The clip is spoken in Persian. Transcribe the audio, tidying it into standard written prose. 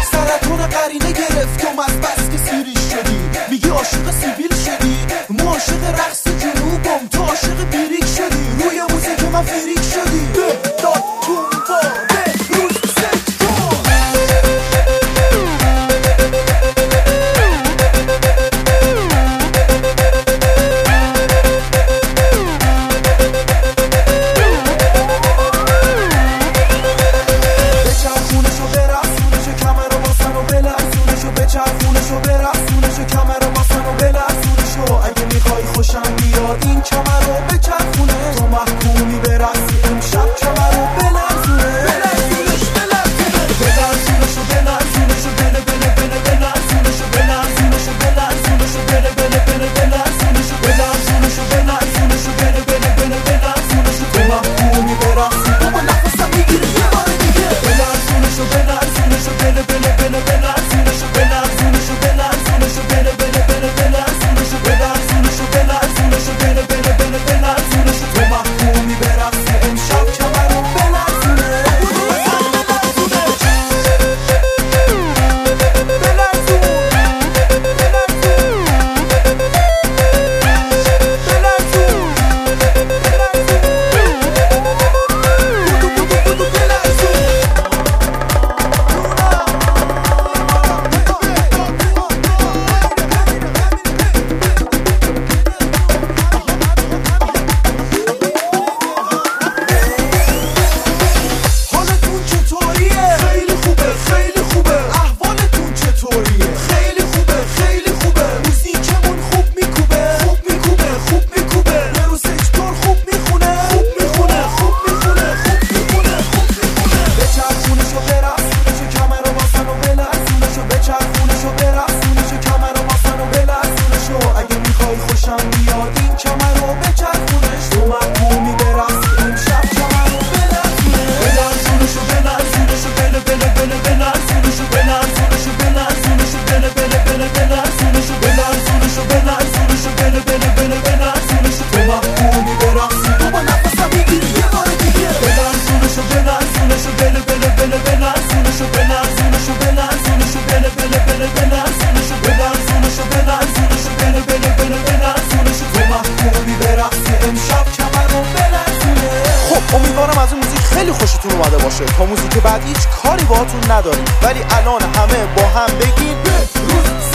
سرطان قرینه گرفتم از بس که سیریش شدی. میگی عاشق سیبیل شدی، ما عاشق رقص جنوبم، تو عاشق بیریک شدی. روی موزیک من فریک شدی. داد تونبا روز چرخونشو برسونشو کمر واسنو بلرزونشو. اگه میخوای خوشم بیاد این کمر رو بچرخونه، تو محکومی برسی امشب کمر رو بلرزونه. بلرزونشو بلرزونشو بله بله بله بلرزونشو بلرزونشو بلرزونشو بله بله بله بلرزونشو بلرزونشو بلرزونشو بله بله بله بلرزونشو. تو محکومی برسی بابا نفسم میگیره یه بار دیگه. بلرزونشو بلرزونشو بله بله بله بلرزونشو بلرزونشو بلرزونشو بله بله بله بلرزونشو بلرزونشو بلرزونشو بله بله بله بلرزونشو. تو محکومی برقص امشب کمر رو بلرزونه. امیدوارم از این موزیک خیلی خوشتون اومده باشه. تا موزیک بعد هیچ کاری باهاتون نداریم، ولی الان همه با هم بگین